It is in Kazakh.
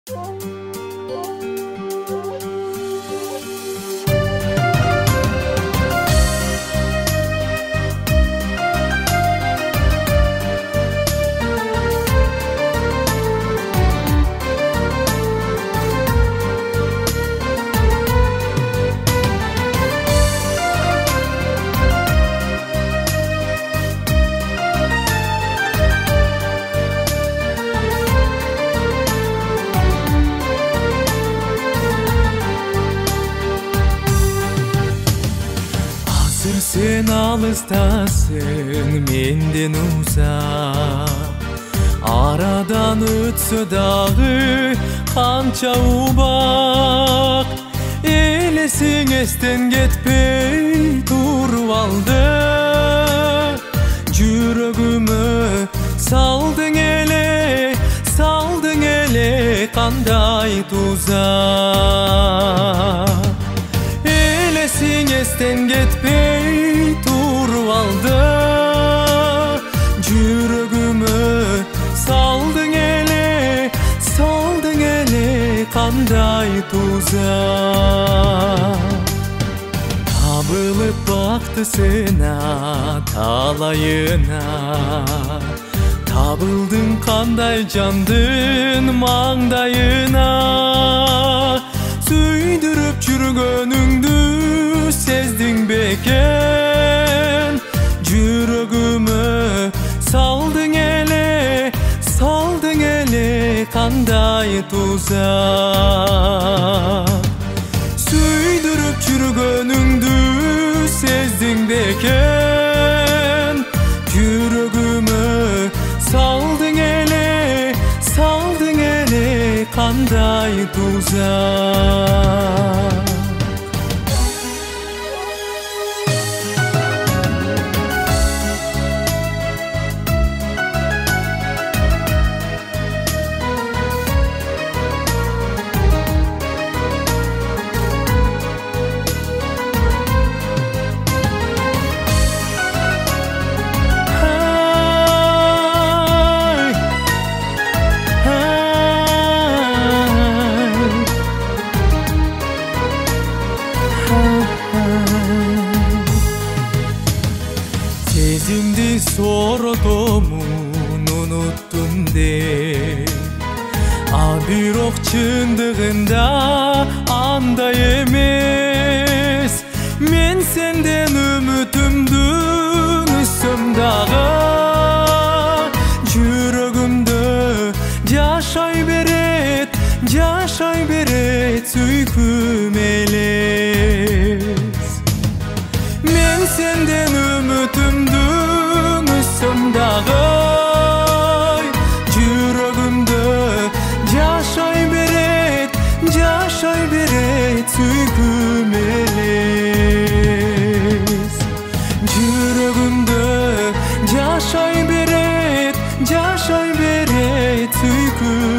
Sen alıstasın menden uzak, aradan ötse dağı kança ubak. Elesin esten getpey turup aldı, жүрөгүмө saldың ele kanday tuzak. Elesin esten getpey turup aldı, жүрөгүмө saldың ele kanday tuzak. Табылып бактысына талайына, табылдың кандай жандын маңдайына. Сүйдүрүп жүргөнүңдү сездиң бекен, жүрөгүмө салдың эле кандай тузак. Сүйдүрүп жүргөнүңдү сездиң бекен, жүрөгүмө салдың эле кандай тузак. Сезимди соротомун уnuttум де, а бирок чындыгында андай эмес. Мен сенден үмүтүмдү үзсөм дагы, жүрөгүмдө жашай берет сүйкүм элес. Мен сенден үмүтүмдү үзсөм дагы, жүрөгүмдө жашай берет сүйкүм элес. Жүрөгүмдө жашай берет сүйкүм